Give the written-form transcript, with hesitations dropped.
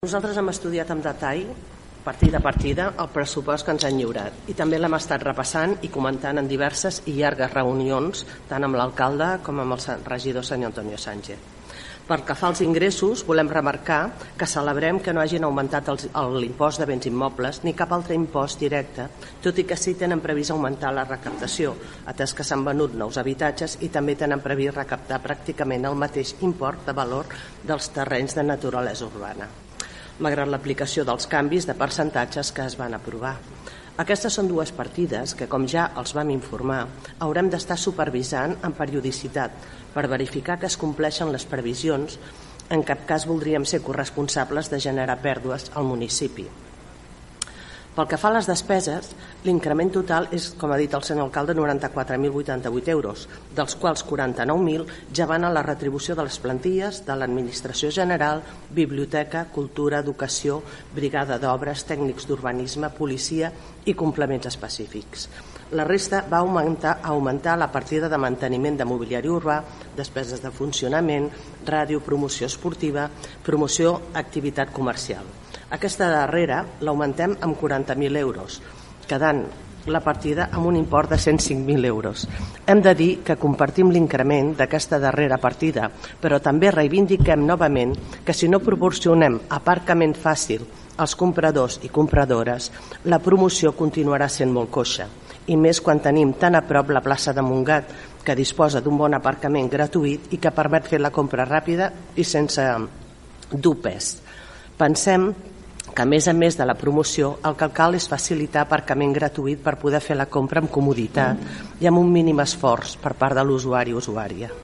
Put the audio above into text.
Nosaltres hem estudiat amb detall, partida a partida, el pressupost que ens han lliurat i també l'hem estat repassant i comentant en diverses i llargues reunions, tant amb l'alcalde com amb el regidor senyor Antonio Sánchez. Pel que fa als ingressos, volem remarcar que celebrem que no hagin augmentat l'impost de béns immobles ni cap altre impost directe, tot i que sí tenen previst augmentar la recaptació, atès que s'han venut nous habitatges i també tenen previst recaptar pràcticament el mateix import de valor dels terrenys de naturalesa urbana, malgrat l'aplicació dels canvis de percentatges que es van aprovar. Aquestes són dues partides que, com ja els vam informar, haurem d'estar supervisant amb periodicitat per verificar que es compleixen les previsions. En cap cas voldríem ser corresponsables de generar pèrdues al municipi. Pel que fa a les despeses, l'increment total és, com ha dit el senyor alcalde, 94.088 euros, dels quals 49.000 ja van a la retribució de les plantilles de l'administració general, biblioteca, cultura, educació, brigada d'obres, tècnics d'urbanisme, policia i complements específics. La resta va augmentar la partida de manteniment de mobiliari urbà, despeses de funcionament, ràdio, promoció esportiva, promoció, activitat comercial. Aquesta darrera l'augmentem amb 40.000 euros, quedant la partida amb un import de 105.000 euros. Hem de dir que compartim l'increment d'aquesta darrera partida, però també reivindiquem novament que si no proporcionem aparcament fàcil als compradors i compradores, la promoció continuarà sent molt coixa, i més quan tenim tan a prop la plaça de Montgat, que disposa d'un bon aparcament gratuït i que permet fer la compra ràpida i sense dur pes. Pensem que, a més de la promoció, el que cal és facilitar aparcament gratuït per poder fer la compra amb comoditat i amb un mínim esforç per part de l'usuari o usuària.